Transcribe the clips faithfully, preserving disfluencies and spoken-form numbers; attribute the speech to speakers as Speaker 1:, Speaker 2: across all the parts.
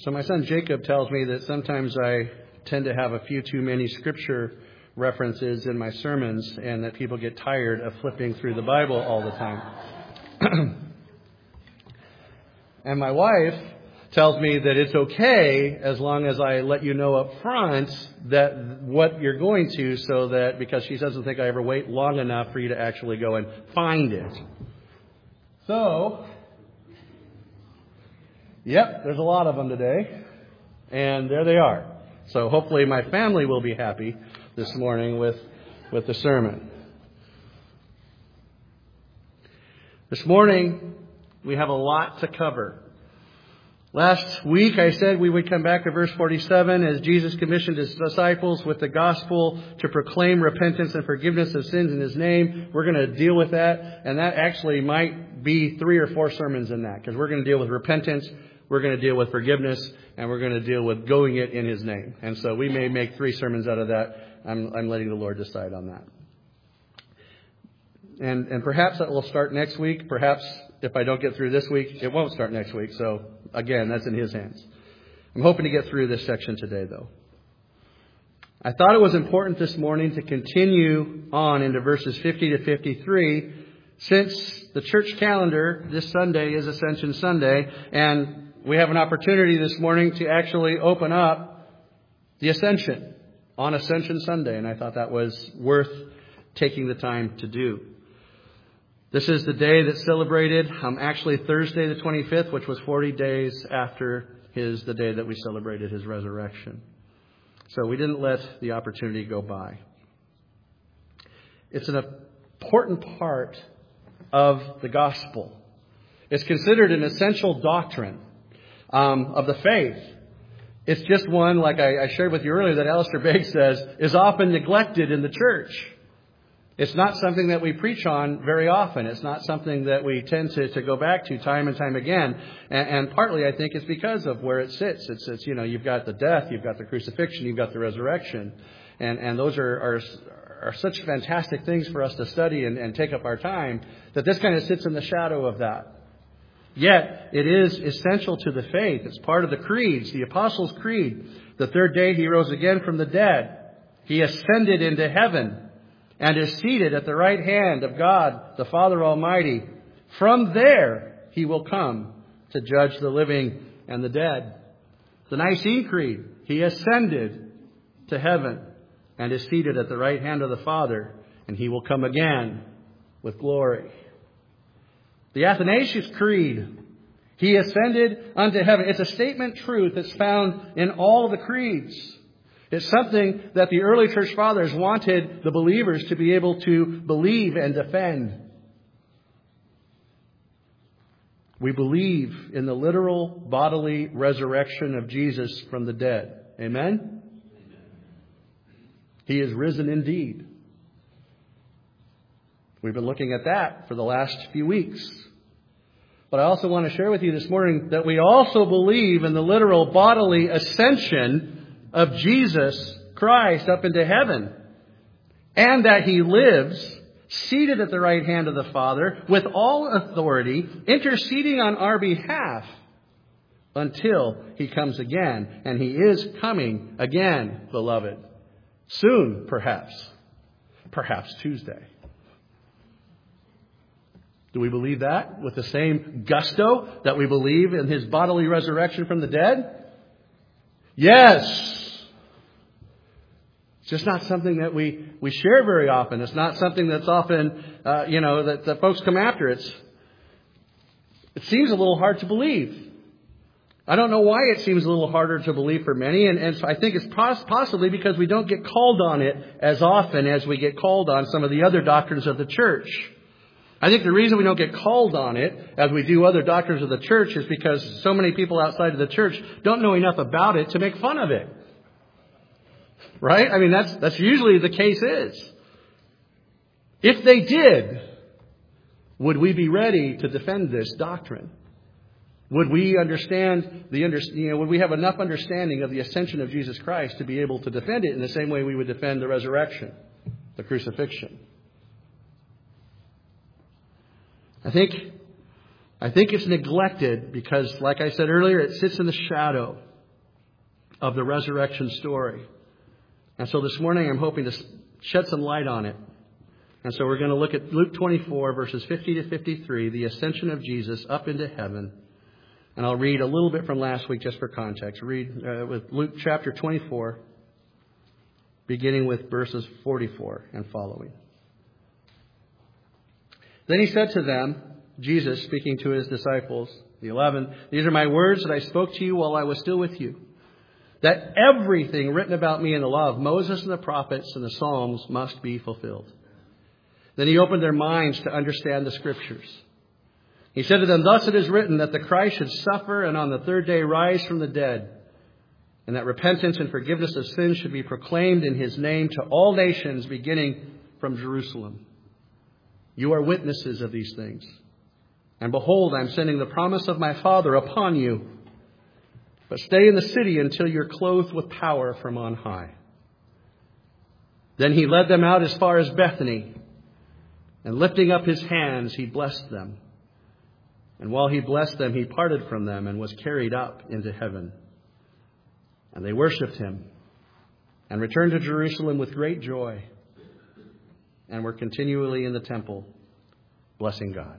Speaker 1: So my son Jacob tells me that sometimes I tend to have a few too many scripture references in my sermons and that people get tired of flipping through the Bible all the time. And my wife tells me that it's okay as long as I let you know up front that what you're going to, so that because she doesn't think I ever wait long enough for you to actually go and find it. So, yep, there's a lot of them today. And there they are. So hopefully my family will be happy this morning with, with the sermon. This morning, we have a lot to cover. Last week I said we would come back to verse forty-seven as Jesus commissioned his disciples with the gospel to proclaim repentance and forgiveness of sins in his name. We're going to deal with that, and that actually might be three or four sermons in that, because we're going to deal with repentance, we're going to deal with forgiveness, and we're going to deal with going it in his name. And so we may make three sermons out of that. I'm, I'm letting the Lord decide on that. And, and perhaps that will start next week. Perhaps if I don't get through this week, it won't start next week. So again, that's in his hands. I'm hoping to get through this section today, though. I thought it was important this morning to continue on into verses fifty to fifty-three, since the church calendar this Sunday is Ascension Sunday, and we have an opportunity this morning to actually open up the Ascension on Ascension Sunday, and I thought that was worth taking the time to do. This is the day that's celebrated, um, actually Thursday the twenty-fifth, which was forty days after his the day that we celebrated his resurrection. So we didn't let the opportunity go by. It's an important part of the gospel. It's considered an essential doctrine um, of the faith. It's just one, like I, I shared with you earlier, that Alistair Begg says, is often neglected in the church. It's not something that we preach on very often. It's not something that we tend to, to go back to time and time again. And, and partly, I think, it's because of where it sits. It's, it's, you know, you've got the death, you've got the crucifixion, you've got the resurrection. And, and those are, are, are such fantastic things for us to study and, and take up our time, that this kind of sits in the shadow of that. Yet, it is essential to the faith. It's part of the creeds, the Apostles' Creed. The third day he rose again from the dead. He ascended into heaven and is seated at the right hand of God, the Father Almighty. From there, he will come to judge the living and the dead. The Nicene Creed, he ascended to heaven and is seated at the right hand of the Father, and he will come again with glory. The Athanasius Creed, he ascended unto heaven. It's a statement truth that's found in all the creeds. It's something that the early church fathers wanted the believers to be able to believe and defend. We believe in the literal bodily resurrection of Jesus from the dead. Amen? He is risen indeed. We've been looking at that for the last few weeks. But I also want to share with you this morning that we also believe in the literal bodily ascension of Jesus Christ up into heaven, and that he lives seated at the right hand of the Father with all authority, interceding on our behalf until he comes again. And he is coming again, beloved. Soon, perhaps. Perhaps Tuesday. Do we believe that with the same gusto that we believe in his bodily resurrection from the dead? Yes. It's just not something that we, we share very often. It's not something that's often, uh, you know, that, that folks come after. It's, it seems a little hard to believe. I don't know why it seems a little harder to believe for many. And, and so I think it's poss- possibly because we don't get called on it as often as we get called on some of the other doctrines of the church. I think the reason we don't get called on it as we do other doctrines of the church is because so many people outside of the church don't know enough about it to make fun of it. Right? I mean, that's that's usually the case is. If they did, would we be ready to defend this doctrine? Would we understand the under, you know, would we have enough understanding of the ascension of Jesus Christ to be able to defend it in the same way we would defend the resurrection, the crucifixion? I think I think it's neglected because, like I said earlier, it sits in the shadow. of the resurrection story. And so this morning I'm hoping to shed some light on it. And so we're going to look at Luke twenty-four, verses fifty to fifty-three, the ascension of Jesus up into heaven. And I'll read a little bit from last week just for context. Read uh, with Luke chapter twenty-four, beginning with verses forty-four and following. Then he said to them, Jesus speaking to his disciples, the eleven, "These are my words that I spoke to you while I was still with you, that everything written about me in the law of Moses and the prophets and the Psalms must be fulfilled." Then he opened their minds to understand the Scriptures. He said to them, "Thus it is written that the Christ should suffer and on the third day rise from the dead, and that repentance and forgiveness of sins should be proclaimed in his name to all nations, beginning from Jerusalem. You are witnesses of these things. And behold, I am sending the promise of my Father upon you. But stay in the city until you're clothed with power from on high." Then he led them out as far as Bethany, and lifting up his hands, he blessed them. And while he blessed them, he parted from them and was carried up into heaven. And they worshipped him and returned to Jerusalem with great joy, and were continually in the temple, blessing God.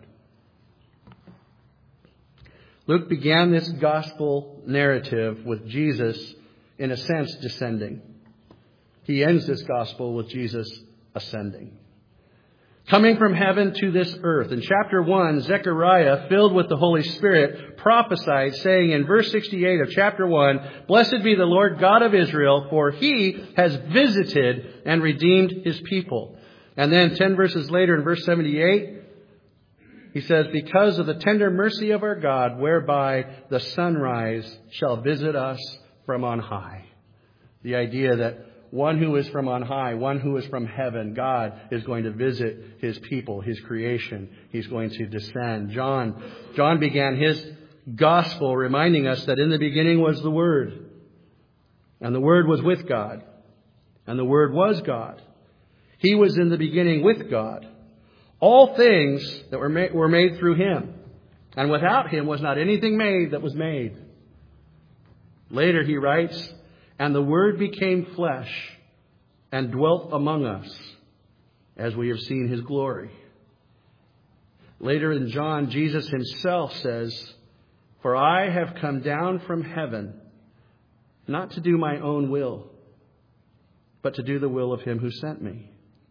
Speaker 1: Luke began this gospel narrative with Jesus, in a sense, descending. He ends this gospel with Jesus ascending. Coming from heaven to this earth. In chapter one, Zechariah, filled with the Holy Spirit, prophesied, saying in verse sixty-eight of chapter one, "Blessed be the Lord God of Israel, for he has visited and redeemed his people." And then ten verses later, in verse seventy-eight, he says, "Because of the tender mercy of our God, whereby the sunrise shall visit us from on high." The idea that one who is from on high, one who is from heaven, God is going to visit his people, his creation. He's going to descend. John, John began his gospel reminding us that in the beginning was the Word. And the Word was with God. And the Word was God. He was in the beginning with God. All things that were made, were made through him. And without him was not anything made that was made. Later he writes, "And the Word became flesh and dwelt among us, as we have seen his glory." Later in John, Jesus himself says, "For I have come down from heaven, not to do my own will, but to do the will of him who sent me."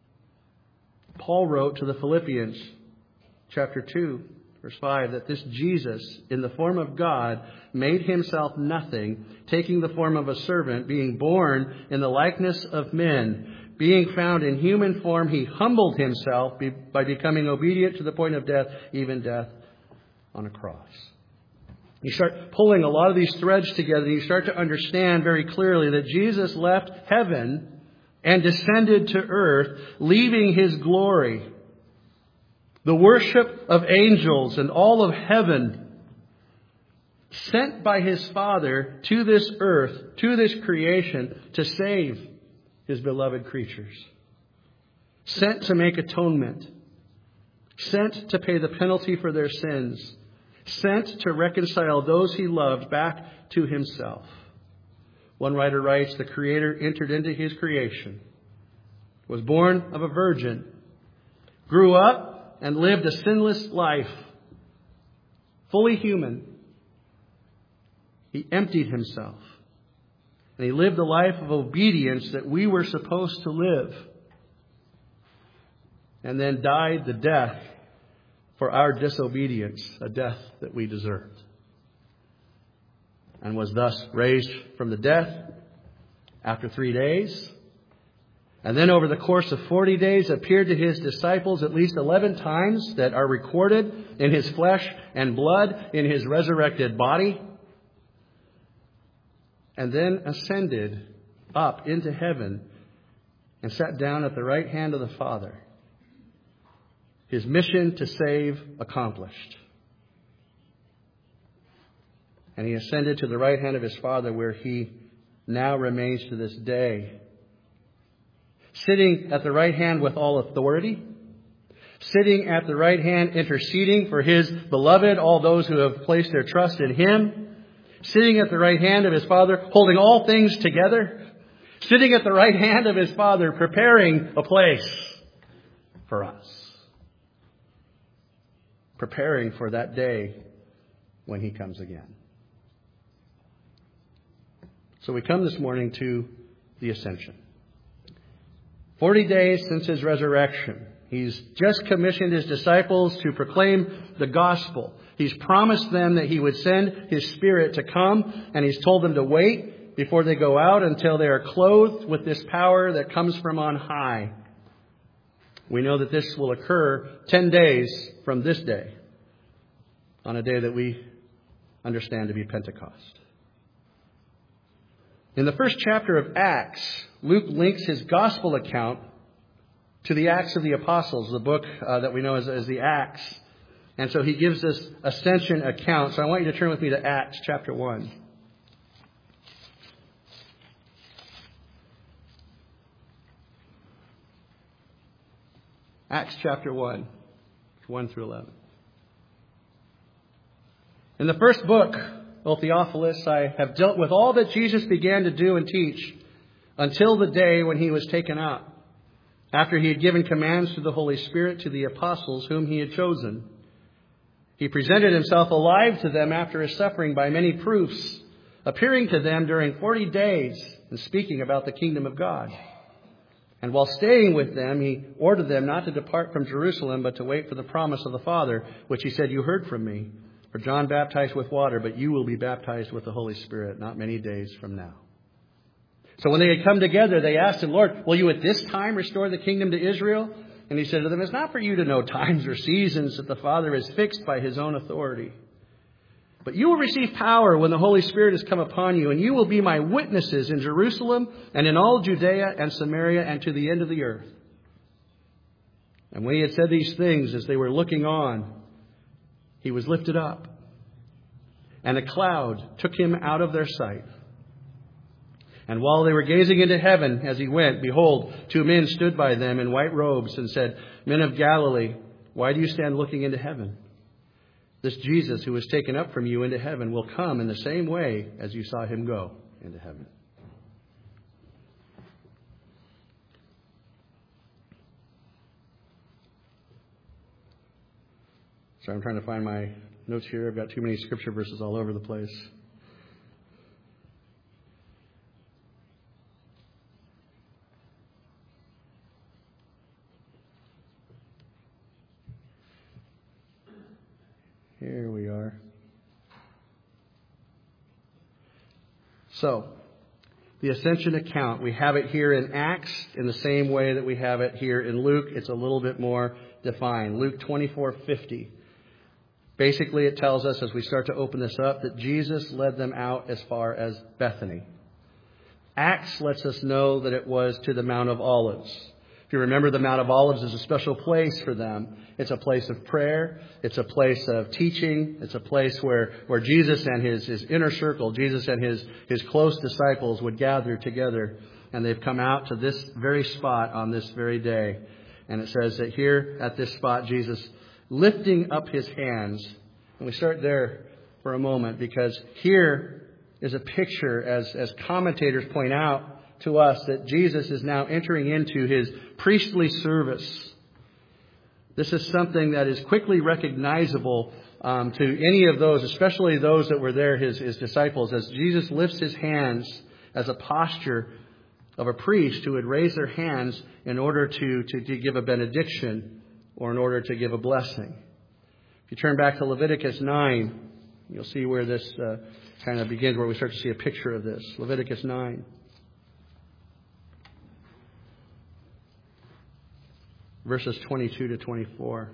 Speaker 1: Paul wrote to the Philippians, chapter two, verse five, that this Jesus, in the form of God, made himself nothing, taking the form of a servant, being born in the likeness of men. Being found in human form, he humbled himself by becoming obedient to the point of death, even death on a cross. You start pulling a lot of these threads together, and you start to understand very clearly that Jesus left heaven and descended to earth, leaving his glory, the worship of angels and all of heaven, sent by his Father to this earth, to this creation, to save his beloved creatures. Sent to make atonement. Sent to pay the penalty for their sins. Sent to reconcile those he loved back to himself. One writer writes, "The Creator entered into his creation, was born of a virgin, grew up and lived a sinless life, fully human. He emptied himself, and he lived a life of obedience that we were supposed to live, and then died the death for our disobedience, a death that we deserved, and was thus raised from the dead after three days. And then over the course of forty days appeared to his disciples at least eleven times that are recorded in his flesh and blood, in his resurrected body. And then ascended up into heaven and sat down at the right hand of the Father. His mission to save accomplished. And he ascended to the right hand of his Father, where he now remains to this day. Sitting at the right hand with all authority. Sitting at the right hand interceding for his beloved, all those who have placed their trust in him. sitting at the right hand of His Father, holding all things together, sitting at the right hand of His Father, preparing a place for us. Preparing for that day when He comes again. So we come this morning to the Ascension. Forty days since His resurrection. He's just commissioned His disciples to proclaim the gospel. He's promised them that He would send His Spirit to come, and He's told them to wait before they go out until they are clothed with this power that comes from on high. We know that this will occur ten days from this day, on a day that we understand to be Pentecost. In the first chapter of Acts, Luke links his gospel account to the Acts of the Apostles, the book uh, that we know as, as the Acts. And so he gives this ascension account. So I want you to turn with me to Acts chapter one. Acts chapter one, one through eleven. In the first book, O Theophilus, I have dealt with all that Jesus began to do and teach until the day when He was taken up, after He had given commands through the Holy Spirit to the apostles whom He had chosen. He presented Himself alive to them after His suffering by many proofs, appearing to them during forty days and speaking about the kingdom of God. And while staying with them, He ordered them not to depart from Jerusalem, but to wait for the promise of the Father, which He said, "You heard from me. For John baptized with water, but you will be baptized with the Holy Spirit not many days from now." So when they had come together, they asked Him, "Lord, will you at this time restore the kingdom to Israel?" And He said to them, "It's not for you to know times or seasons that the Father has fixed by His own authority. But you will receive power when the Holy Spirit has come upon you, and you will be my witnesses in Jerusalem and in all Judea and Samaria and to the end of the earth." And when He had said these things, as they were looking on, He was lifted up, and a cloud took Him out of their sight. And while they were gazing into heaven as He went, behold, two men stood by them in white robes and said, "Men of Galilee, why do you stand looking into heaven? This Jesus who was taken up from you into heaven will come in the same way as you saw Him go into heaven." Sorry, I'm trying to find my notes here. I've got too many scripture verses all over the place. Here we are. So, the ascension account, we have it here in Acts in the same way that we have it here in Luke. It's a little bit more defined. Luke twenty-four fifty. Basically, it tells us as we start to open this up that Jesus led them out as far as Bethany. Acts lets us know that it was to the Mount of Olives. If you remember, the Mount of Olives is a special place for them. It's a place of prayer. It's a place of teaching. It's a place where, where Jesus and his, his inner circle, Jesus and his, his close disciples would gather together. And they've come out to this very spot on this very day. And it says that here at this spot, Jesus lifting up His hands. And we start there for a moment, because here is a picture, as, as commentators point out to us, that Jesus is now entering into His priestly service. This is something that is quickly recognizable um, to any of those, especially those that were there, His, his disciples, as Jesus lifts His hands as a posture of a priest who would raise their hands in order to, to, to give a benediction or in order to give a blessing. If you turn back to Leviticus nine, you'll see where this uh, kind of begins, where we start to see a picture of this. Leviticus nine. Verses twenty-two to twenty-four.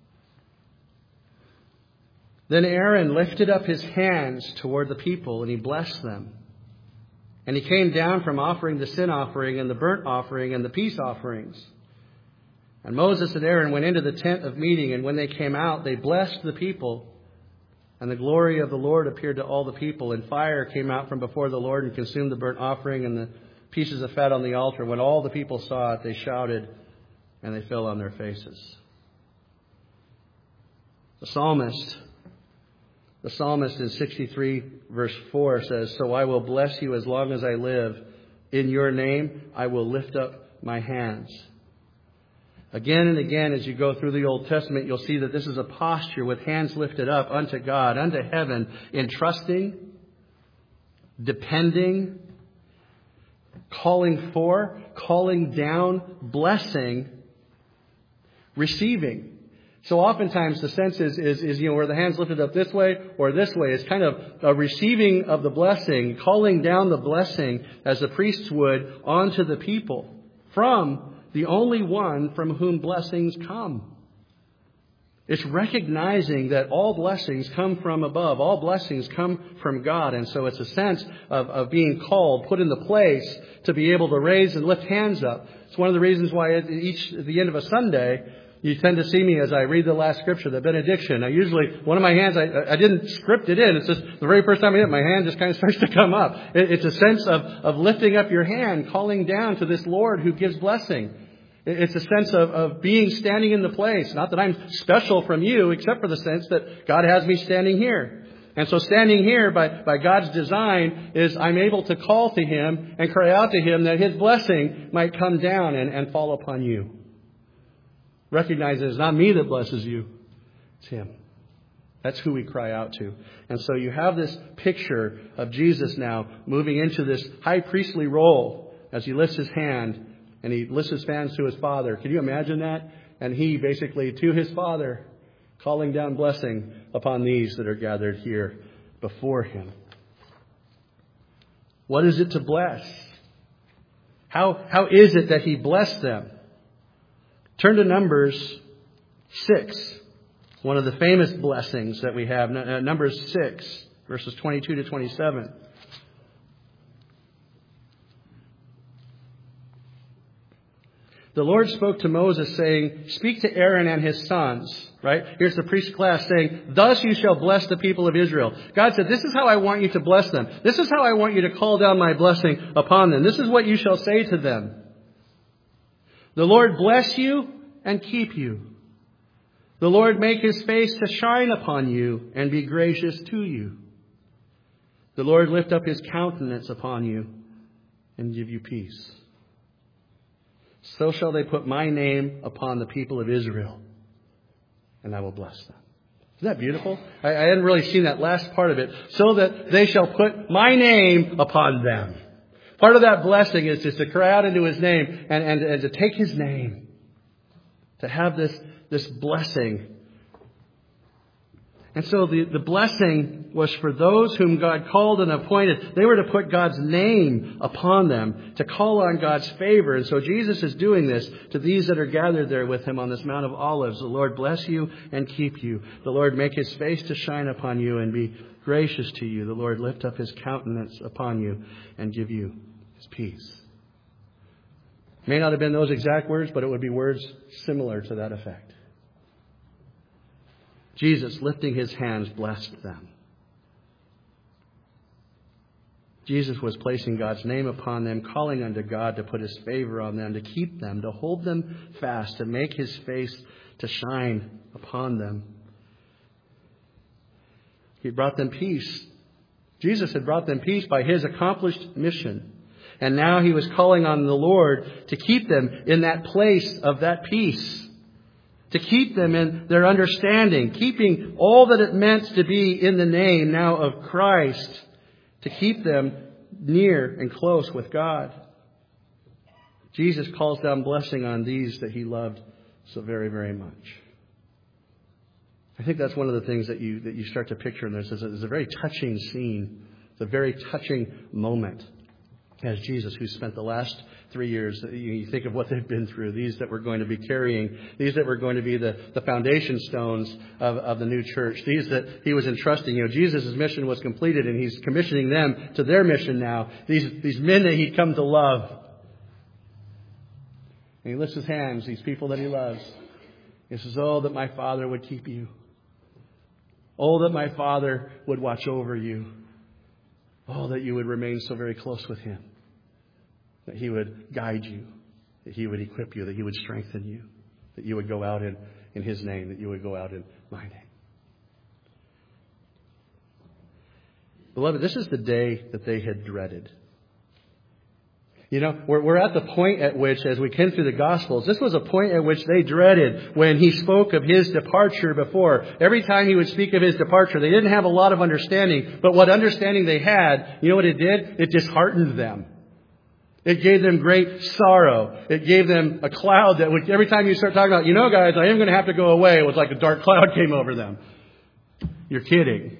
Speaker 1: Then Aaron lifted up his hands toward the people, and he blessed them. And he came down from offering the sin offering and the burnt offering and the peace offerings. And Moses and Aaron went into the tent of meeting, and when they came out, they blessed the people. And the glory of the Lord appeared to all the people, and fire came out from before the Lord and consumed the burnt offering and the pieces of fat on the altar. When all the people saw it, they shouted, and they fell on their faces. The psalmist, The psalmist in sixty-three verse four says, "So I will bless you as long as I live. In your name I will lift up my hands." Again and again, as you go through the Old Testament, you'll see that this is a posture with hands lifted up unto God, unto heaven, in trusting, depending, calling for, calling down, blessing, receiving. So oftentimes the sense is, is, is, you know, where the hands lifted up this way or this way. It's kind of a receiving of the blessing, calling down the blessing as the priests would onto the people from the only one from whom blessings come. It's recognizing that all blessings come from above. All blessings come from God. And so it's a sense of, of being called, put in the place to be able to raise and lift hands up. It's one of the reasons why at each, at the end of a Sunday, you tend to see me as I read the last scripture, the benediction. I usually, one of my hands, I, I didn't script it in. It's just the very first time I did it, my hand just kind of starts to come up. It, it's a sense of, of lifting up your hand, calling down to this Lord who gives blessing. It's a sense of, of being standing in the place. Not that I'm special from you, except for the sense that God has me standing here. And so standing here by, by God's design is I'm able to call to Him and cry out to Him that His blessing might come down and, and fall upon you. Recognize that it's not me that blesses you. It's Him. That's who we cry out to. And so you have this picture of Jesus now moving into this high priestly role as He lifts His hand and He lifts His hands to His Father. Can you imagine that? And He basically to His Father calling down blessing upon these that are gathered here before Him. What is it to bless? How, how is it that He blessed them? Turn to Numbers six, one of the famous blessings that we have. Numbers six, verses twenty-two to twenty-seven. The Lord spoke to Moses saying, "Speak to Aaron and his sons." Right? Here's the priest class saying, "Thus you shall bless the people of Israel." God said, this is how I want you to bless them. This is how I want you to call down my blessing upon them. This is what you shall say to them. "The Lord bless you and keep you. The Lord make His face to shine upon you and be gracious to you. The Lord lift up His countenance upon you and give you peace. So shall they put my name upon the people of Israel, and I will bless them." Isn't that beautiful? I, I hadn't really seen that last part of it. So that they shall put my name upon them. Part of that blessing is just to cry out into His name and, and, and to take His name. To have this, this blessing. And so the, the blessing was for those whom God called and appointed. They were to put God's name upon them, to call on God's favor. And so Jesus is doing this to these that are gathered there with Him on this Mount of Olives. The Lord bless you and keep you. The Lord make His face to shine upon you and be gracious to you. The Lord lift up His countenance upon you and give you His peace. May not have been those exact words, but it would be words similar to that effect. Jesus, lifting His hands, blessed them. Jesus was placing God's name upon them, calling unto God to put His favor on them, to keep them, to hold them fast, to make His face to shine upon them. He brought them peace. Jesus had brought them peace by His accomplished mission. And now He was calling on the Lord to keep them in that place of that peace. To keep them in their understanding. Keeping all that it meant to be in the name now of Christ. To keep them near and close with God. Jesus calls down blessing on these that He loved so very, very much. I think that's one of the things that you that you start to picture in this. It's a, it's a very touching scene. It's a very touching moment. As Jesus, who spent the last three years, you think of what they've been through, these that were going to be carrying, these that were going to be the, the foundation stones of, of the new church, these that He was entrusting. You know, Jesus' mission was completed and He's commissioning them to their mission now. These, these men that He'd come to love. And He lifts His hands, these people that He loves. He says, "Oh, that my Father would keep you. Oh, that my Father would watch over you. Oh, that you would remain so very close with Him. That He would guide you. That He would equip you. That He would strengthen you. That you would go out in, in His name. That you would go out in my name." Beloved, this is the day that they had dreaded. You know, we're, we're at the point at which, as we came through the Gospels, this was a point at which they dreaded when he spoke of his departure before. Every time he would speak of his departure, they didn't have a lot of understanding. But what understanding they had, you know what it did? It disheartened them. It gave them great sorrow. It gave them a cloud that would, every time you start talking about, you know, guys, I am going to have to go away, it was like a dark cloud came over them. You're kidding.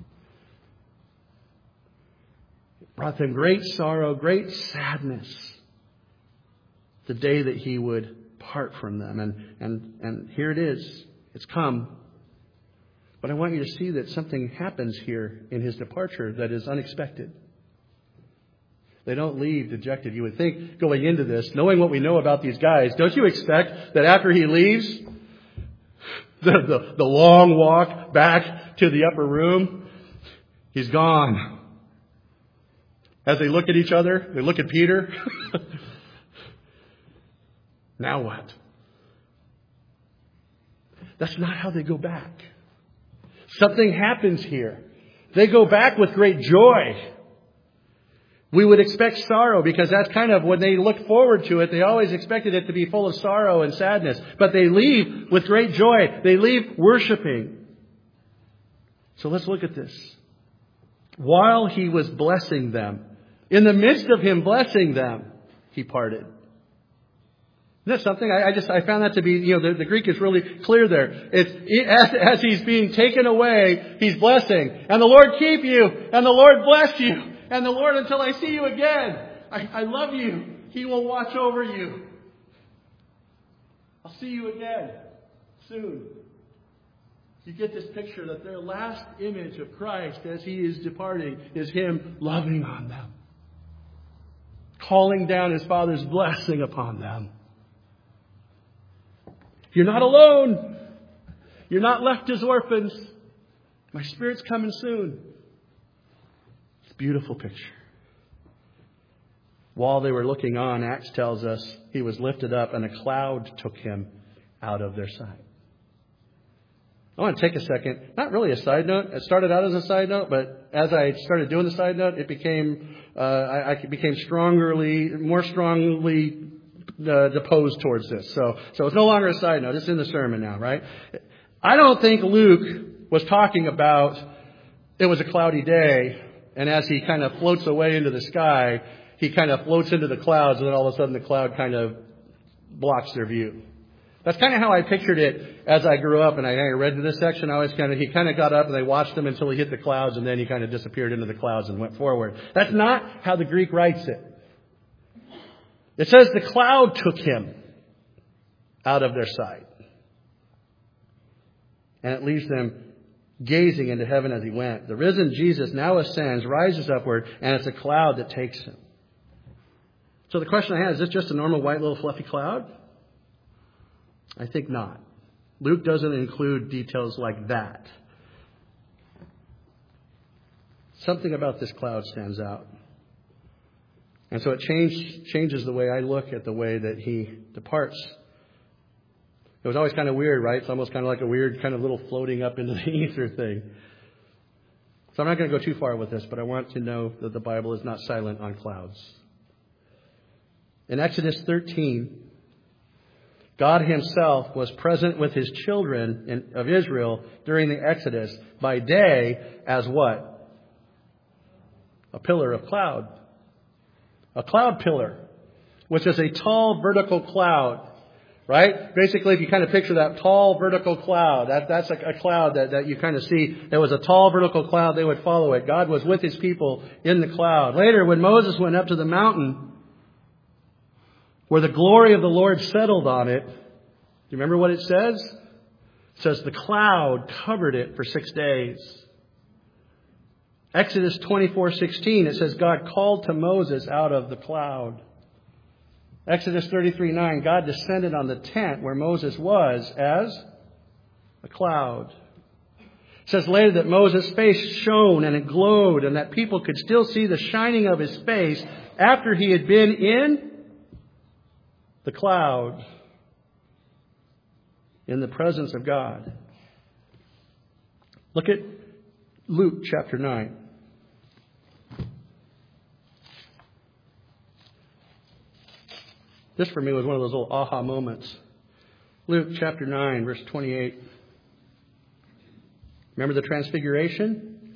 Speaker 1: Brought them great sorrow, great sadness, the day that he would part from them. And, and, and here it is. It's come. But I want you to see that something happens here in his departure that is unexpected. They don't leave dejected. You would think, going into this, knowing what we know about these guys, don't you expect that after he leaves, the, the, the long walk back to the upper room, he's gone. As they look at each other, they look at Peter. Now what? That's not how they go back. Something happens here. They go back with great joy. We would expect sorrow because that's kind of when they look forward to it. They always expected it to be full of sorrow and sadness. But they leave with great joy. They leave worshiping. So let's look at this. While he was blessing them, in the midst of him blessing them, he parted. Isn't that something? I, I just I found that to be, you know, the, the Greek is really clear there. It's as, as he's being taken away, he's blessing. And the Lord keep you, and the Lord bless you, and the Lord until I see you again. I, I love you. He will watch over you. I'll see you again soon. You get this picture that their last image of Christ as he is departing is him loving on them, calling down his Father's blessing upon them. You're not alone. You're not left as orphans. My Spirit's coming soon. It's a beautiful picture. While they were looking on, Acts tells us he was lifted up and a cloud took him out of their sight. I want to take a second, not really a side note. It started out as a side note, but as I started doing the side note, it became, uh, I, I became strongly, more strongly uh, deposed towards this. So, so it's no longer a side note. It's in the sermon now, right? I don't think Luke was talking about it was a cloudy day, and as he kind of floats away into the sky, he kind of floats into the clouds, and then all of a sudden the cloud kind of blocks their view. That's kind of how I pictured it as I grew up and I read this section. I always kind of, he kind of got up and they watched him until he hit the clouds and then he kind of disappeared into the clouds and went forward. That's not how the Greek writes it. It says the cloud took him out of their sight. And it leaves them gazing into heaven as he went. The risen Jesus now ascends, rises upward, and it's a cloud that takes him. So the question I have, is this just a normal white little fluffy cloud? I think not. Luke doesn't include details like that. Something about this cloud stands out. And so it change, changes the way I look at the way that he departs. It was always kind of weird, right? It's almost kind of like a weird kind of little floating up into the ether thing. So I'm not going to go too far with this, but I want to know that the Bible is not silent on clouds. In Exodus thirteen, God himself was present with his children in, of Israel during the Exodus by day as what? A pillar of cloud. A cloud pillar, which is a tall vertical cloud. Right? Basically, if you kind of picture that tall vertical cloud, that, that's a, a cloud that, that you kind of see. There was a tall vertical cloud, they would follow it. God was with his people in the cloud. Later, when Moses went up to the mountain, where the glory of the Lord settled on it, do you remember what it says? It says the cloud covered it for six days. Exodus twenty-four sixteen, it says God called to Moses out of the cloud. Exodus thirty-three nine, God descended on the tent where Moses was as a cloud. It says later that Moses' face shone and it glowed and that people could still see the shining of his face after he had been in the cloud, in the presence of God. Look at Luke chapter nine. This for me was one of those little aha moments. Luke chapter nine, verse twenty-eight. Remember the transfiguration?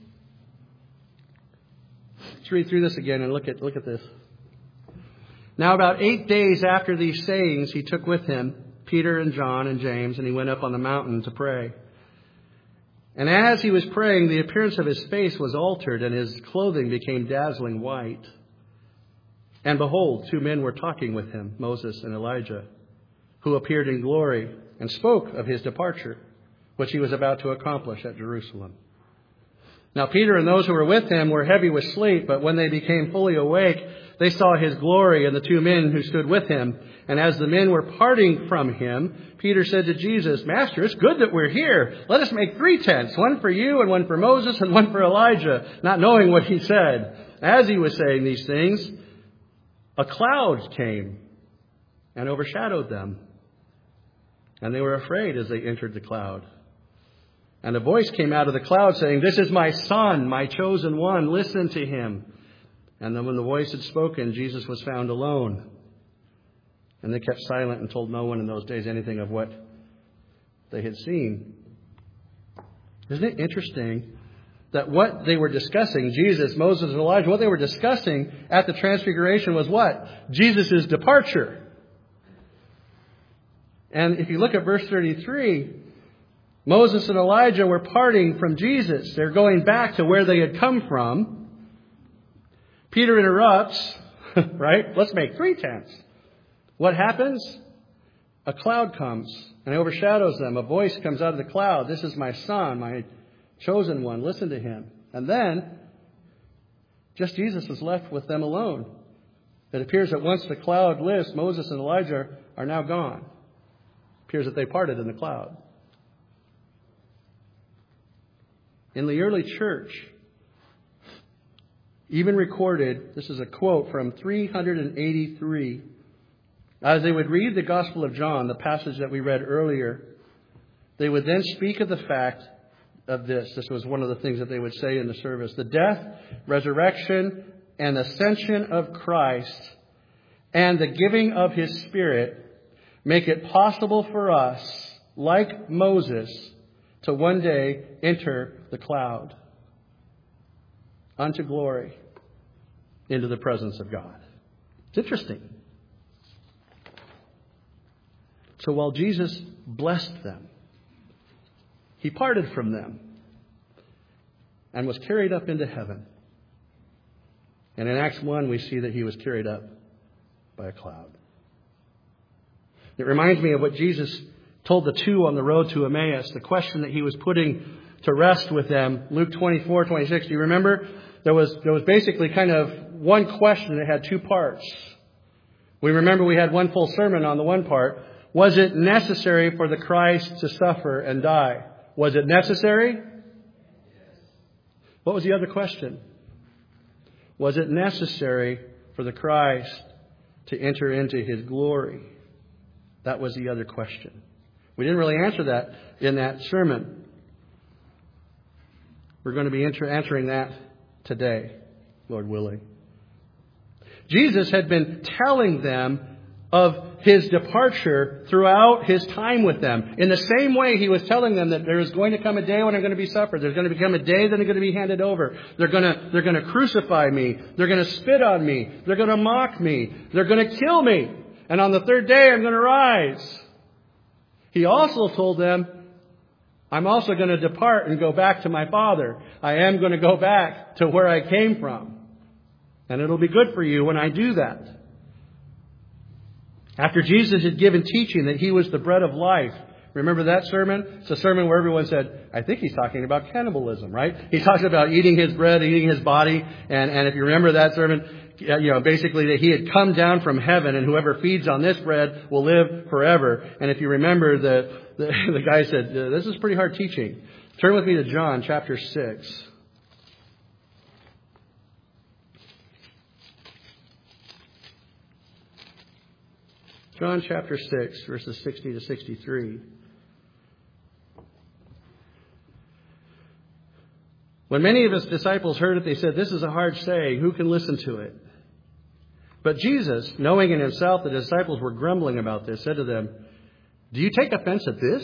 Speaker 1: Let's read through this again and look at look at this. Now about eight days after these sayings, he took with him Peter and John and James, and he went up on the mountain to pray. And as he was praying, the appearance of his face was altered, and his clothing became dazzling white. And behold, two men were talking with him, Moses and Elijah, who appeared in glory and spoke of his departure, which he was about to accomplish at Jerusalem. Now Peter and those who were with him were heavy with sleep, but when they became fully awake, they saw his glory and the two men who stood with him. And as the men were parting from him, Peter said to Jesus, Master, it's good that we're here. Let us make three tents, one for you and one for Moses and one for Elijah, not knowing what he said. As he was saying these things, a cloud came and overshadowed them. And they were afraid as they entered the cloud. And a voice came out of the cloud saying, This is my son, my chosen one. Listen to him. And then when the voice had spoken, Jesus was found alone. And they kept silent and told no one in those days anything of what they had seen. Isn't it interesting that what they were discussing, Jesus, Moses, and Elijah, what they were discussing at the Transfiguration was what? Jesus' departure. And if you look at verse thirty-three, Moses and Elijah were parting from Jesus. They're going back to where they had come from. Peter interrupts, right? Let's make three tents. What happens? A cloud comes and overshadows them. A voice comes out of the cloud. This is my son, my chosen one. Listen to him. And then, just Jesus is left with them alone. It appears that once the cloud lifts, Moses and Elijah are now gone. It appears that they parted in the cloud. In the early church, even recorded, this is a quote from three eighty-three, as they would read the Gospel of John, the passage that we read earlier, they would then speak of the fact of this. This was one of the things that they would say in the service. The death, resurrection, and ascension of Christ and the giving of His Spirit make it possible for us, like Moses, to one day enter the cloud unto glory into the presence of God. It's interesting. So while Jesus blessed them, He parted from them and was carried up into heaven. And in Acts one, we see that He was carried up by a cloud. It reminds me of what Jesus told the two on the road to Emmaus, the question that He was putting to rest with them. Luke twenty-four, twenty-six. Do you remember? There was, there was basically kind of one question that had two parts. We remember we had one full sermon on the one part. Was it necessary for the Christ to suffer and die? Was it necessary? What was the other question? Was it necessary for the Christ to enter into His glory? That was the other question. We didn't really answer that in that sermon. We're going to be answering that today, Lord willing. Jesus had been telling them of His departure throughout His time with them. In the same way He was telling them that there is going to come a day when I'm going to be suffered. There's going to become a day that I'm going to be handed over. They're going to, they're going to crucify me. They're going to spit on me. They're going to mock me. They're going to kill me. And on the third day I'm going to rise. He also told them, I'm also going to depart and go back to my Father. I am going to go back to where I came from. And it'll be good for you when I do that. After Jesus had given teaching that He was the bread of life. Remember that sermon? It's a sermon where everyone said, I think He's talking about cannibalism, right? He talks about eating His bread, eating His body. And, and if you remember that sermon, you know, basically that He had come down from heaven and whoever feeds on this bread will live forever. And if you remember, the, the, the guy said, this is pretty hard teaching. Turn with me to John chapter six. John chapter six, verses sixty to sixty-three. When many of His disciples heard it, they said, this is a hard saying. Who can listen to it? But Jesus, knowing in himself the disciples were grumbling about this, said to them, "Do you take offense at this?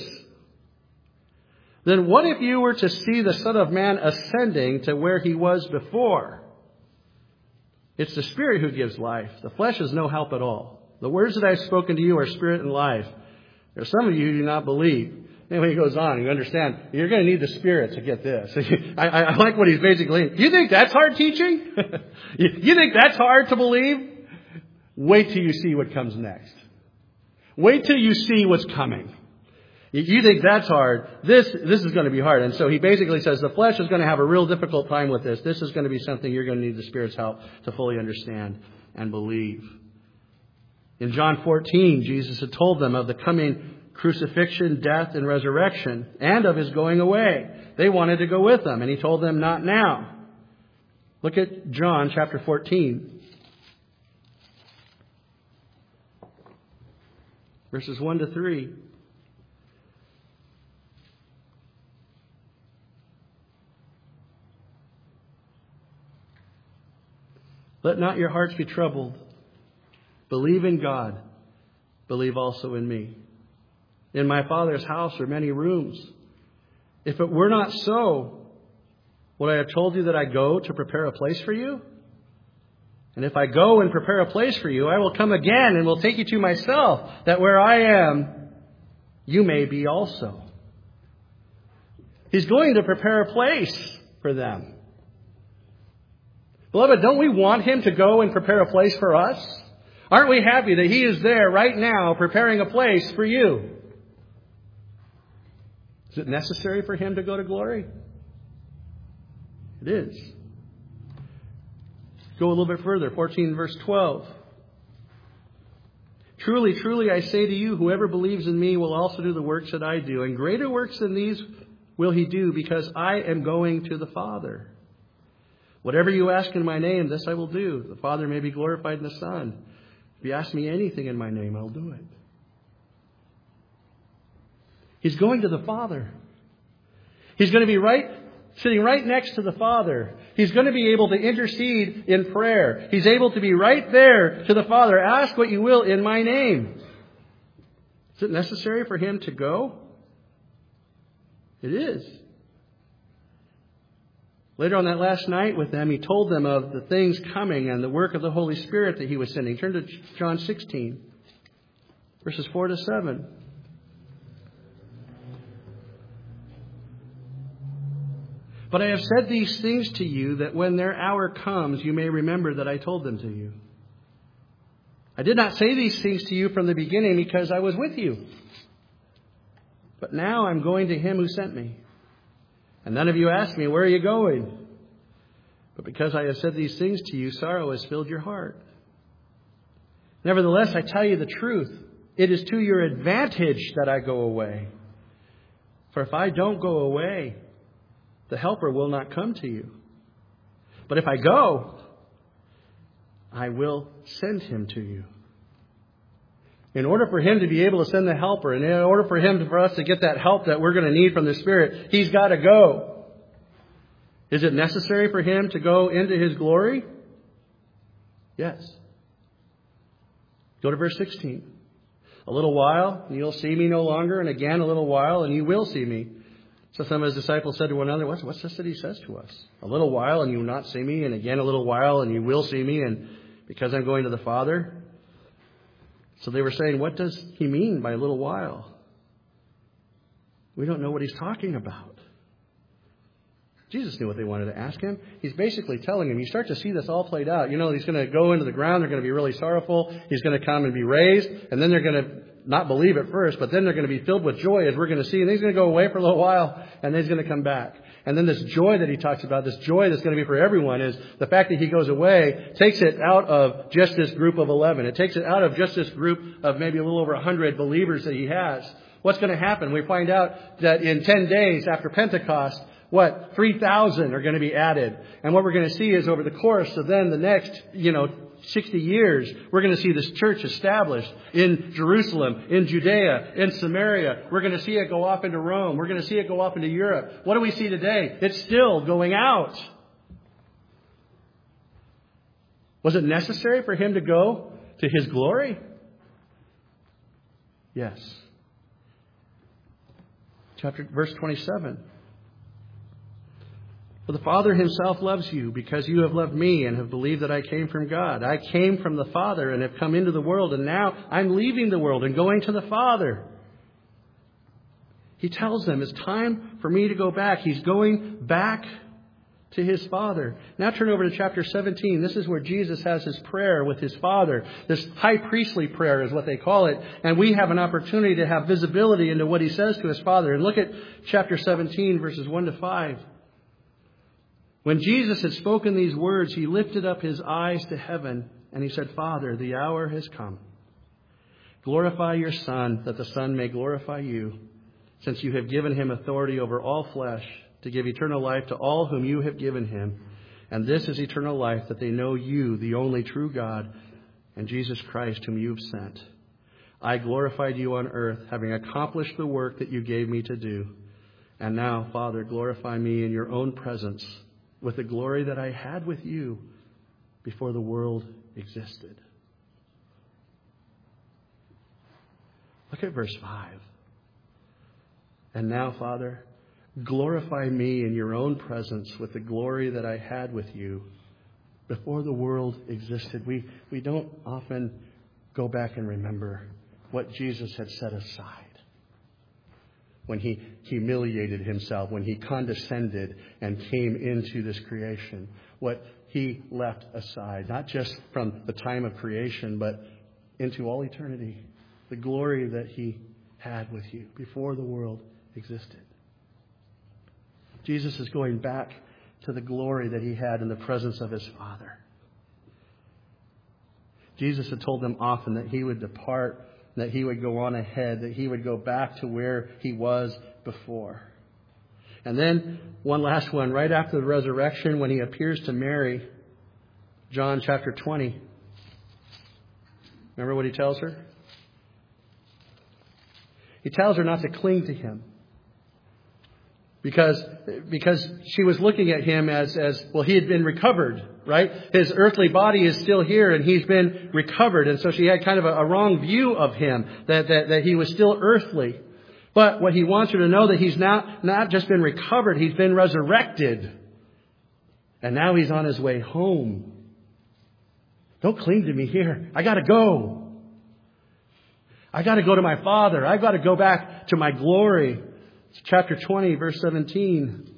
Speaker 1: Then what if you were to see the Son of Man ascending to where he was before? It's the Spirit who gives life. The flesh is no help at all. The words that I've spoken to you are spirit and life. There are some of you who do not believe." Anyway, he goes on. You understand, you're going to need the Spirit to get this. I, I, I like what he's basically... You think that's hard teaching? you, you think that's hard to believe? Wait till you see what comes next. Wait till you see what's coming. You, you think that's hard. This, this is going to be hard. And so he basically says the flesh is going to have a real difficult time with this. This is going to be something you're going to need the Spirit's help to fully understand and believe. In John fourteen, Jesus had told them of the coming crucifixion, death, and resurrection, and of his going away. They wanted to go with him, and he told them, "Not now." Look at John chapter fourteen, verses one to three. "Let not your hearts be troubled. Believe in God. Believe also in me. In my Father's house are many rooms. If it were not so, would I have told you that I go to prepare a place for you? And if I go and prepare a place for you, I will come again and will take you to myself, that where I am, you may be also." He's going to prepare a place for them. Beloved, don't we want him to go and prepare a place for us? Aren't we happy that he is there right now preparing a place for you? Is it necessary for him to go to glory? It is. Go a little bit further. fourteen verse twelve. "Truly, truly, I say to you, whoever believes in me will also do the works that I do. And greater works than these will he do, because I am going to the Father. Whatever you ask in my name, this I will do. The Father may be glorified in the Son. If you ask me anything in my name, I'll do it." He's going to the Father. He's going to be right, sitting right next to the Father. He's going to be able to intercede in prayer. He's able to be right there to the Father. "Ask what you will in my name." Is it necessary for him to go? It is. Later on that last night with them, he told them of the things coming and the work of the Holy Spirit that he was sending. Turn to John sixteen, verses four to seven. "But I have said these things to you, that when their hour comes, you may remember that I told them to you. I did not say these things to you from the beginning because I was with you. But now I'm going to him who sent me. And none of you asked me, 'Where are you going?' But because I have said these things to you, sorrow has filled your heart. Nevertheless, I tell you the truth. It is to your advantage that I go away. For if I don't go away, the Helper will not come to you. But if I go, I will send him to you." In order for him to be able to send the Helper, and in order for him to, for us to get that help that we're going to need from the Spirit, he's got to go. Is it necessary for him to go into his glory? Yes. Go to verse sixteen. "A little while, and you'll see me no longer, and again a little while, and you will see me." So some of his disciples said to one another, what's, what's this that he says to us? "A little while, and you will not see me, and again a little while, and you will see me, and because I'm going to the Father." So they were saying, what does he mean by a little while? We don't know what he's talking about. Jesus knew what they wanted to ask him. He's basically telling him, you start to see this all played out. You know, he's going to go into the ground. They're going to be really sorrowful. He's going to come and be raised. And then they're going to not believe at first, but then they're going to be filled with joy, as we're going to see. And he's going to go away for a little while, and then he's going to come back. And then this joy that he talks about, this joy that's going to be for everyone, is the fact that he goes away takes it out of just this group of eleven. It takes it out of just this group of maybe a little over one hundred believers that he has. What's going to happen? We find out that in ten days after Pentecost, what? three thousand are going to be added. And what we're going to see is over the course of then the next, you know, sixty years, we're going to see this church established in Jerusalem, in Judea, in Samaria. We're going to see it go off into Rome. We're going to see it go off into Europe. What do we see today? It's still going out. Was it necessary for him to go to his glory? Yes. Chapter verse twenty-seven. For the Father himself loves you because you have loved me and have believed that I came from God. I came from the Father and have come into the world, and now I'm leaving the world and going to the Father. He tells them it's time for me to go back. He's going back to his Father. Now turn over to chapter seventeen. This is where Jesus has his prayer with his Father. This high priestly prayer is what they call it. And we have an opportunity to have visibility into what he says to his Father. And look at chapter seventeen, verses one to five. When Jesus had spoken these words, he lifted up his eyes to heaven and he said, Father, the hour has come. Glorify your Son, that the Son may glorify you, since you have given him authority over all flesh, to give eternal life to all whom you have given him. And this is eternal life, that they know you, the only true God, and Jesus Christ, whom you have sent. I glorified you on earth, having accomplished the work that you gave me to do. And now, Father, glorify me in your own presence, with the glory that I had with you before the world existed. Look at verse five. And now, Father, glorify me in your own presence with the glory that I had with you before the world existed. We, we don't often go back and remember what Jesus had set aside when he humiliated himself, when he condescended and came into this creation. What he left aside, not just from the time of creation, but into all eternity. The glory that he had with you before the world existed. Jesus is going back to the glory that he had in the presence of his Father. Jesus had told them often that he would depart, that he would go on ahead, that he would go back to where he was before. And then one last one, right after the resurrection, when he appears to Mary, John chapter twenty. Remember what he tells her? He tells her not to cling to him. Because, because she was looking at him as, as, well, he had been recovered, right? His earthly body is still here and he's been recovered. And so she had kind of a, a wrong view of him, that, that, that he was still earthly. But what he wants her to know, that he's not, not just been recovered, he's been resurrected. And now he's on his way home. Don't cling to me here. I got to go. I got to go to my Father. I got to go back to my glory. It's chapter twenty, verse seventeen.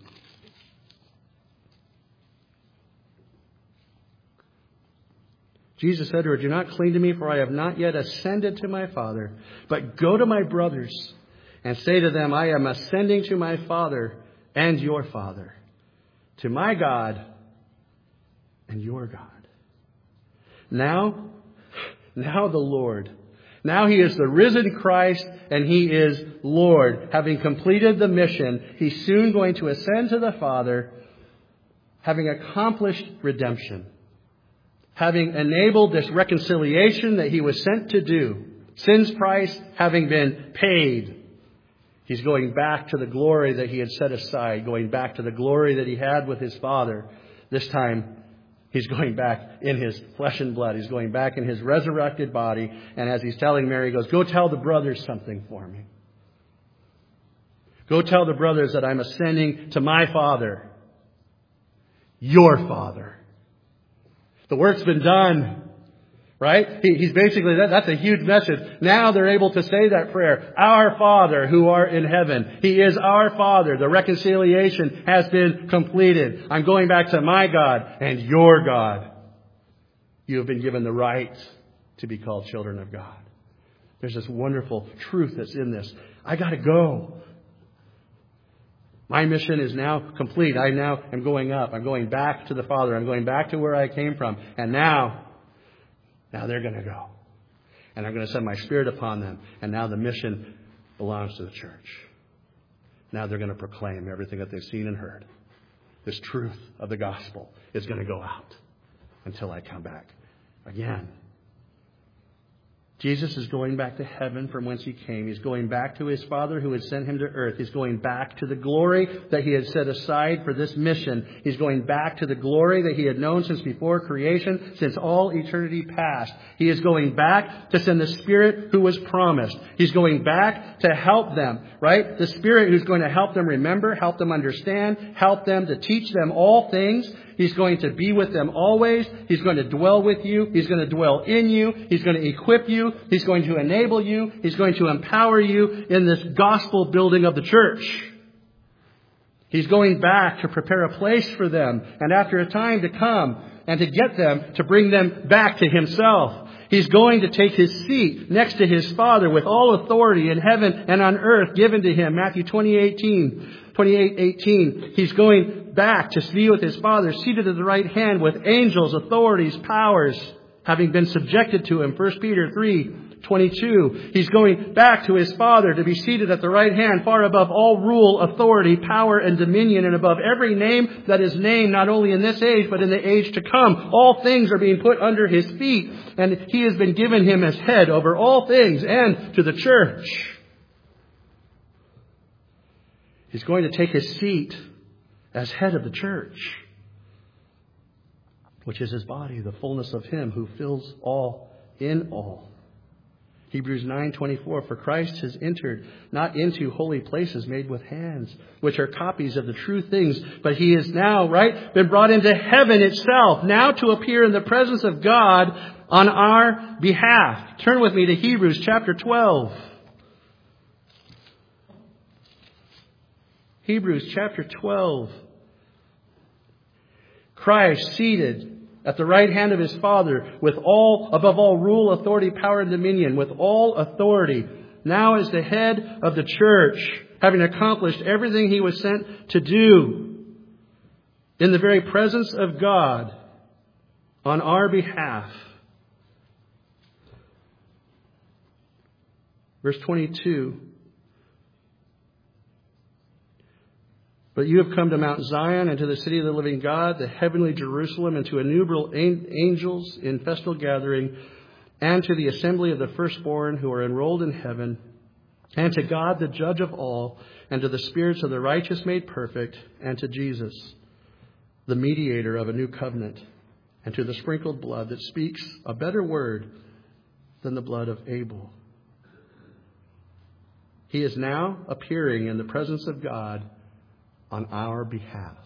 Speaker 1: Jesus said to her, do not cling to me, for I have not yet ascended to my Father, but go to my brothers and say to them, I am ascending to my Father and your Father, to my God and your God. Now, now the Lord. Now he is the risen Christ and he is Lord. Having completed the mission, he's soon going to ascend to the Father, having accomplished redemption, having enabled this reconciliation that he was sent to do, sin's price having been paid. He's going back to the glory that he had set aside, going back to the glory that he had with his Father. This time, he's going back in his flesh and blood. He's going back in his resurrected body. And as he's telling Mary, he goes, go tell the brothers something for me. Go tell the brothers that I'm ascending to my Father, your Father. The work's been done. Right? He, he's basically, that, that's a huge message. Now they're able to say that prayer. Our Father who art in heaven. He is our Father. The reconciliation has been completed. I'm going back to my God and your God. You have been given the right to be called children of God. There's this wonderful truth that's in this. I got to go. My mission is now complete. I now am going up. I'm going back to the Father. I'm going back to where I came from. And now... Now they're going to go. And I'm going to send my Spirit upon them. And now the mission belongs to the church. Now they're going to proclaim everything that they've seen and heard. This truth of the gospel is going to go out until I come back again. Jesus is going back to heaven from whence He came. He's going back to His Father who had sent Him to earth. He's going back to the glory that He had set aside for this mission. He's going back to the glory that He had known since before creation, since all eternity past. He is going back to send the Spirit who was promised. He's going back to help them, right? The Spirit who's going to help them remember, help them understand, help them to teach them all things. He's going to be with them always. He's going to dwell with you. He's going to dwell in you. He's going to equip you. He's going to enable you. He's going to empower you in this gospel building of the church. He's going back to prepare a place for them, and after a time to come and to get them, to bring them back to Himself. He's going to take His seat next to His Father with all authority in heaven and on earth given to Him. Matthew twenty-eight eighteen. He's going back to be with His Father, seated at the right hand with angels, authorities, powers, having been subjected to Him. First Peter three twenty-two. He's going back to His Father to be seated at the right hand, far above all rule, authority, power, and dominion, and above every name that is named, not only in this age, but in the age to come. All things are being put under His feet, and He has been given Him as head over all things and to the church. He's going to take His seat as head of the church, which is His body, the fullness of Him who fills all in all. Hebrews nine twenty-four, for Christ has entered not into holy places made with hands, which are copies of the true things, but He is now, right, been brought into heaven itself, now to appear in the presence of God on our behalf. Turn with me to Hebrews chapter twelve. Hebrews chapter twelve. Christ seated at the right hand of His Father, with all, above all rule, authority, power, and dominion, with all authority, now as the head of the church, having accomplished everything He was sent to do, in the very presence of God, on our behalf. Verse twenty-two. But you have come to Mount Zion and to the city of the living God, the heavenly Jerusalem, and to innumerable angels in festal gathering, and to the assembly of the firstborn who are enrolled in heaven, and to God, the judge of all, and to the spirits of the righteous made perfect, and to Jesus, the mediator of a new covenant, and to the sprinkled blood that speaks a better word than the blood of Abel. He is now appearing in the presence of God on our behalf.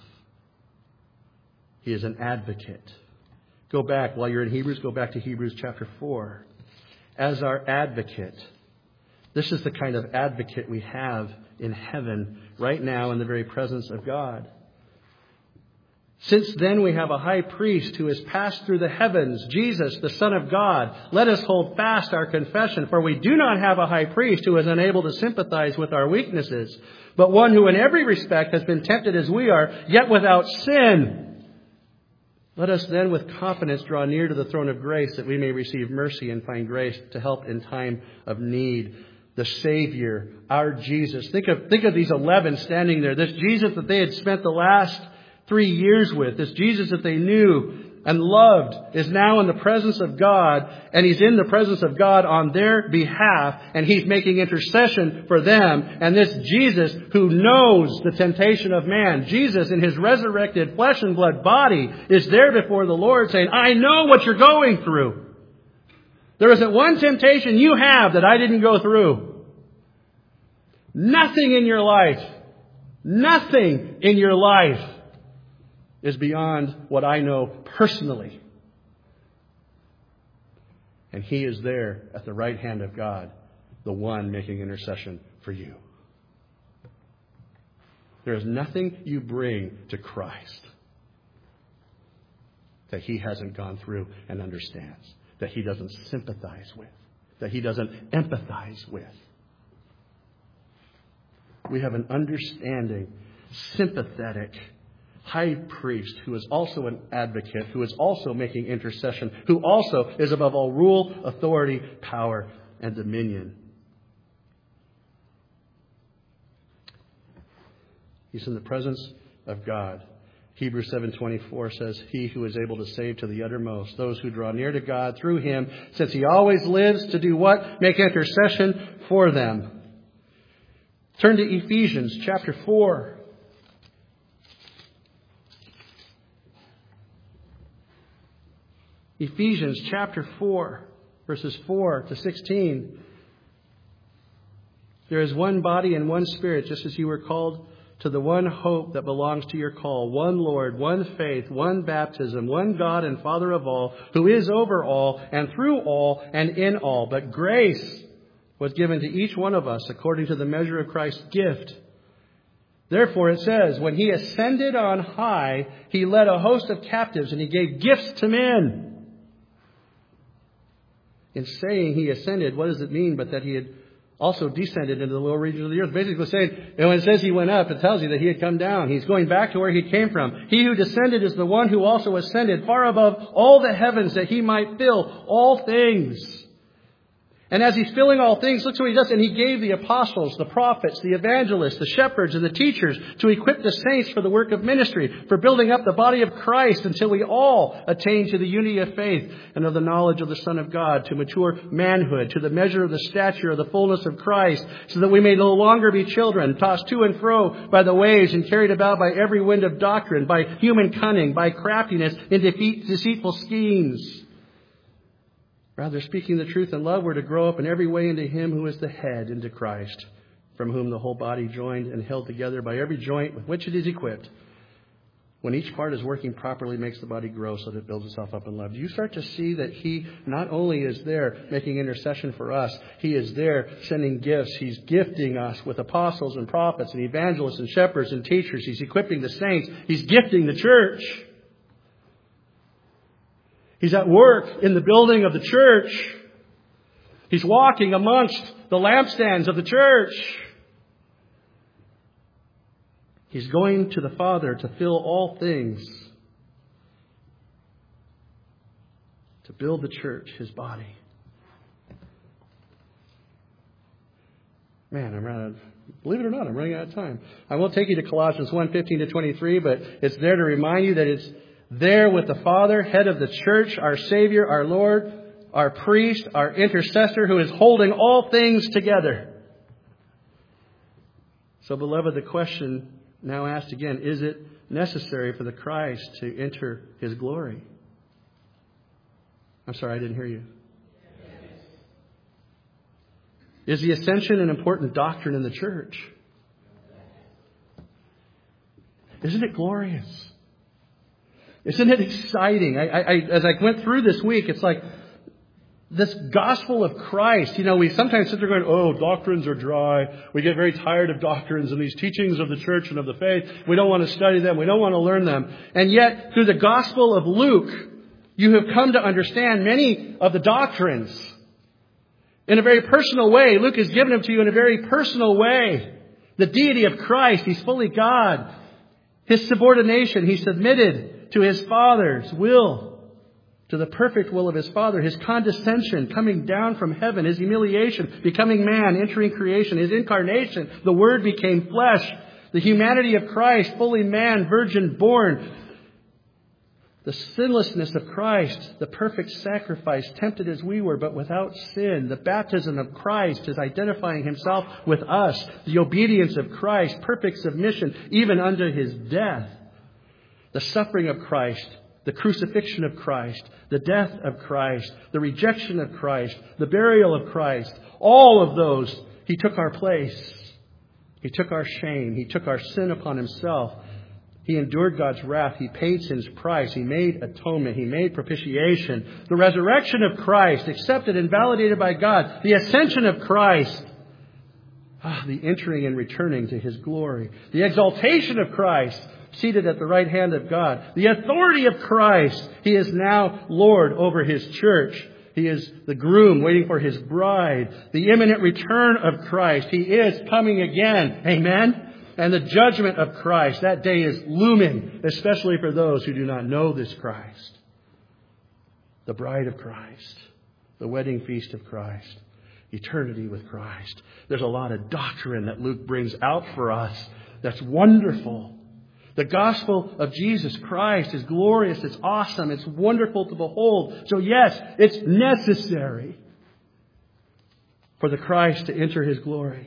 Speaker 1: He is an advocate. Go back, while you're in Hebrews, go back to Hebrews chapter four. As our advocate. This is the kind of advocate we have in heaven right now in the very presence of God. Since then we have a high priest who has passed through the heavens, Jesus, the Son of God. Let us hold fast our confession, for we do not have a high priest who is unable to sympathize with our weaknesses, but one who in every respect has been tempted as we are, yet without sin. Let us then with confidence draw near to the throne of grace, that we may receive mercy and find grace to help in time of need. The Savior, our Jesus. Think of, think of these eleven standing there. This Jesus that they had spent the last three years with, this Jesus that they knew and loved, is now in the presence of God, and He's in the presence of God on their behalf, and He's making intercession for them. And this Jesus who knows the temptation of man, Jesus in His resurrected flesh and blood body, is there before the Lord saying, I know what you're going through. There isn't one temptation you have that I didn't go through. Nothing in your life, nothing in your life is beyond what I know personally. And He is there at the right hand of God, the one making intercession for you. There is nothing you bring to Christ that He hasn't gone through and understands, that He doesn't sympathize with, that He doesn't empathize with. We have an understanding, sympathetic high priest who is also an advocate, who is also making intercession, who also is above all rule, authority, power, and dominion. He's in the presence of God. Hebrews seven twenty-four says, He who is able to save to the uttermost those who draw near to God through Him, since He always lives to do what? Make intercession for them. Turn to Ephesians chapter four. Ephesians chapter four, verses four to sixteen. There is one body and one Spirit, just as you were called to the one hope that belongs to your call. One Lord, one faith, one baptism, one God and Father of all, who is over all and through all and in all. But grace was given to each one of us according to the measure of Christ's gift. Therefore it says, when He ascended on high, He led a host of captives and He gave gifts to men. In saying He ascended, what does it mean but that He had also descended into the lower regions of the earth? Basically saying, and when it says He went up, it tells you that He had come down. He's going back to where He came from. He who descended is the one who also ascended far above all the heavens, that He might fill all things. And as He's filling all things, look what He does. And He gave the apostles, the prophets, the evangelists, the shepherds, and the teachers to equip the saints for the work of ministry, for building up the body of Christ until we all attain to the unity of faith and of the knowledge of the Son of God, to mature manhood, to the measure of the stature of the fullness of Christ, so that we may no longer be children, tossed to and fro by the waves and carried about by every wind of doctrine, by human cunning, by craftiness in defeat, deceitful schemes. Rather, speaking the truth in love, we're to grow up in every way into Him who is the head, into Christ, from whom the whole body, joined and held together by every joint with which it is equipped, when each part is working properly, makes the body grow so that it builds itself up in love. Do you start to see that He not only is there making intercession for us, He is there sending gifts. He's gifting us with apostles and prophets and evangelists and shepherds and teachers. He's equipping the saints. He's gifting the church. He's at work in the building of the church. He's walking amongst the lampstands of the church. He's going to the Father to fill all things, to build the church, His body. Man, I'm running. Believe it or not, I'm running out of time. I won't take you to Colossians one, fifteen to twenty-three, but it's there to remind you that it's there with the Father, head of the church, our Savior, our Lord, our priest, our intercessor, who is holding all things together. So, beloved, the question now asked again, is it necessary for the Christ to enter His glory? I'm sorry, I didn't hear you. Is the ascension an important doctrine in the church? Isn't it glorious? Isn't it exciting? I, I, as I went through this week, it's like this gospel of Christ. You know, we sometimes sit there going, oh, doctrines are dry. We get very tired of doctrines and these teachings of the church and of the faith. We don't want to study them. We don't want to learn them. And yet, through the gospel of Luke, you have come to understand many of the doctrines in a very personal way. Luke has given them to you in a very personal way. The deity of Christ. He's fully God. His subordination. He submitted to His Father's will, to the perfect will of His Father. His condescension, coming down from heaven. His humiliation, becoming man, entering creation. His incarnation, the Word became flesh. The humanity of Christ, fully man, virgin born. The sinlessness of Christ, the perfect sacrifice, tempted as we were, but without sin. The baptism of Christ is identifying Himself with us. The obedience of Christ, perfect submission, even unto His death. The suffering of Christ, the crucifixion of Christ, the death of Christ, the rejection of Christ, the burial of Christ. All of those, He took our place. He took our shame. He took our sin upon Himself. He endured God's wrath. He paid sin's price. He made atonement. He made propitiation. The resurrection of Christ, accepted and validated by God. The ascension of Christ. Ah, the entering and returning to His glory. The exaltation of Christ, seated at the right hand of God. The authority of Christ. He is now Lord over His church. He is the groom waiting for His bride. The imminent return of Christ. He is coming again. Amen? And the judgment of Christ. That day is looming, especially for those who do not know this Christ. The bride of Christ. The wedding feast of Christ. Eternity with Christ. There's a lot of doctrine that Luke brings out for us that's wonderful. The gospel of Jesus Christ is glorious, it's awesome, it's wonderful to behold. So yes, it's necessary for the Christ to enter His glory.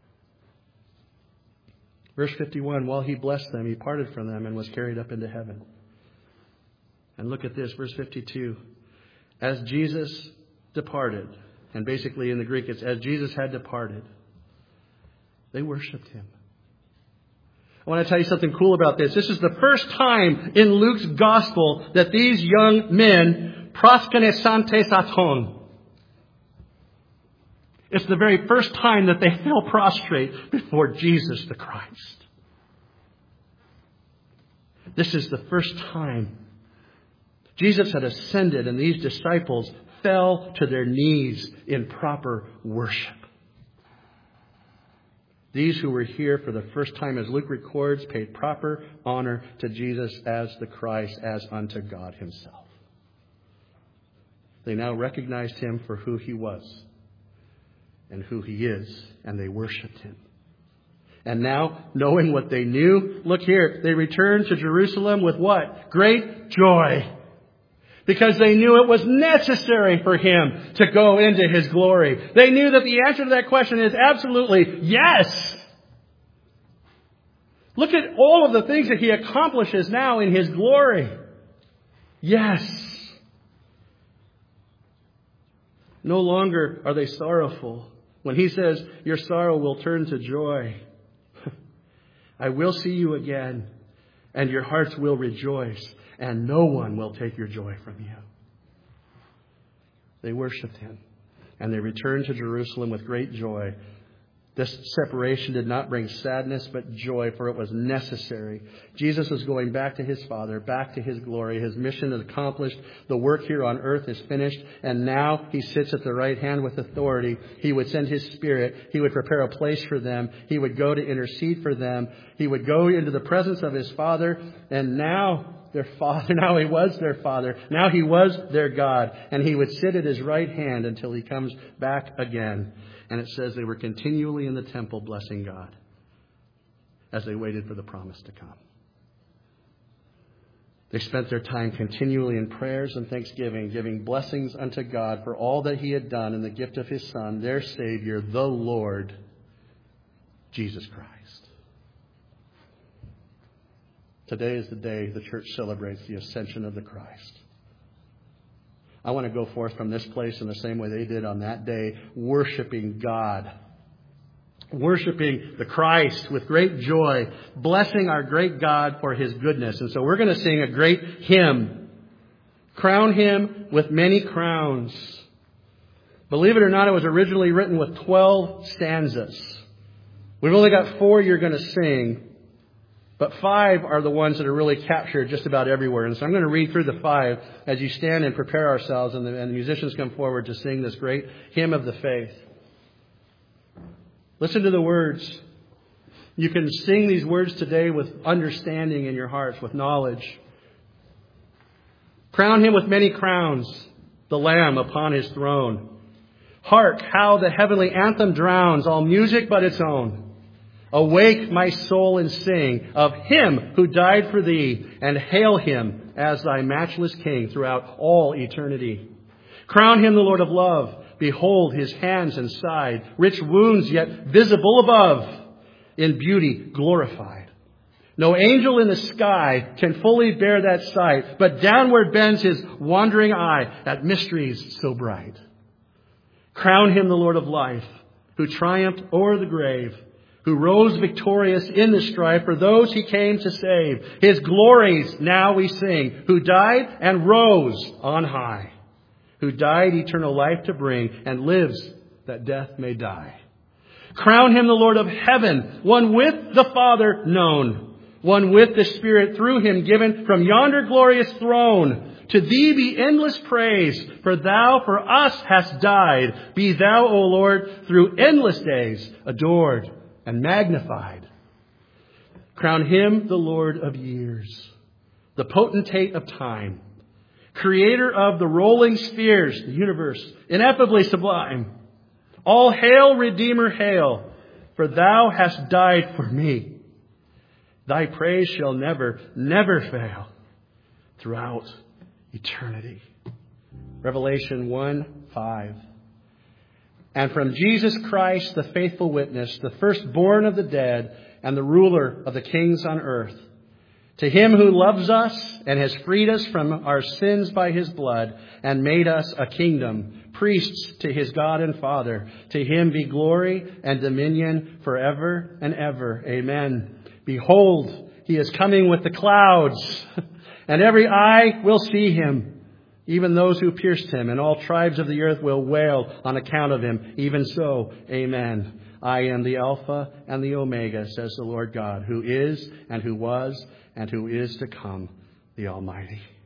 Speaker 1: Verse fifty-one, while He blessed them, He parted from them and was carried up into heaven. And look at this, verse fifty-two. As Jesus departed, and basically in the Greek it's as Jesus had departed, they worshipped Him. I want to tell you something cool about this. This is the first time in Luke's gospel that these young men proskanesantes aton. It's the very first time that they fell prostrate before Jesus the Christ. This is the first time. Jesus had ascended and these disciples fell to their knees in proper worship. These who were here for the first time, as Luke records, paid proper honor to Jesus as the Christ, as unto God Himself. They now recognized Him for who He was and who He is, and they worshipped Him. And now, knowing what they knew, look here, they returned to Jerusalem with what? Great joy. Because they knew it was necessary for Him to go into His glory. They knew that the answer to that question is absolutely yes. Look at all of the things that He accomplishes now in His glory. Yes. No longer are they sorrowful. When He says, your sorrow will turn to joy. I will see you again, and your hearts will rejoice. And no one will take your joy from you. They worshipped Him. And they returned to Jerusalem with great joy. This separation did not bring sadness, but joy, for it was necessary. Jesus was going back to His Father, back to His glory. His mission is accomplished. The work here on earth is finished. And now He sits at the right hand with authority. He would send His Spirit. He would prepare a place for them. He would go to intercede for them. He would go into the presence of His Father. And now their Father, now He was their Father. Now He was their God. And He would sit at His right hand until He comes back again. And it says they were continually in the temple blessing God as they waited for the promise to come. They spent their time continually in prayers and thanksgiving, giving blessings unto God for all that He had done in the gift of His Son, their Savior, the Lord, Jesus Christ. Today is the day the church celebrates the ascension of the Christ. I want to go forth from this place in the same way they did on that day, worshiping God. Worshiping the Christ with great joy, blessing our great God for His goodness. And so we're going to sing a great hymn. Crown Him with many crowns. Believe it or not, it was originally written with twelve stanzas. We've only got four you're going to sing. But five are the ones that are really captured just about everywhere. And so I'm going to read through the five as you stand and prepare ourselves and the, and the musicians come forward to sing this great hymn of the faith. Listen to the words. You can sing these words today with understanding in your hearts, with knowledge. Crown Him with many crowns, the Lamb upon His throne. Hark how the heavenly anthem drowns all music but its own. Awake, my soul, and sing of Him who died for thee, and hail Him as thy matchless King throughout all eternity. Crown Him the Lord of love. Behold His hands and side, rich wounds yet visible above, in beauty glorified. No angel in the sky can fully bear that sight, but downward bends his wandering eye at mysteries so bright. Crown Him the Lord of life, who triumphed o'er the grave, who rose victorious in the strife for those He came to save. His glories now we sing, who died and rose on high, who died eternal life to bring and lives that death may die. Crown Him the Lord of heaven, one with the Father known, one with the Spirit through Him given from yonder glorious throne. To Thee be endless praise, for Thou for us hast died. Be Thou, O Lord, through endless days adored and magnified. Crown Him the Lord of years, the potentate of time, creator of the rolling spheres, the universe, ineffably sublime. All hail, Redeemer, hail, for Thou hast died for me. Thy praise shall never, never fail throughout eternity. Revelation one five. And from Jesus Christ, the faithful witness, the firstborn of the dead, and the ruler of the kings on earth, to him who loves us and has freed us from our sins by his blood and made us a kingdom, priests to his God and Father, to him be glory and dominion forever and ever. Amen. Behold, he is coming with the clouds, and every eye will see him, even those who pierced him, and all tribes of the earth will wail on account of him. Even so, amen. I am the Alpha and the Omega, says the Lord God, who is and who was and who is to come, the Almighty.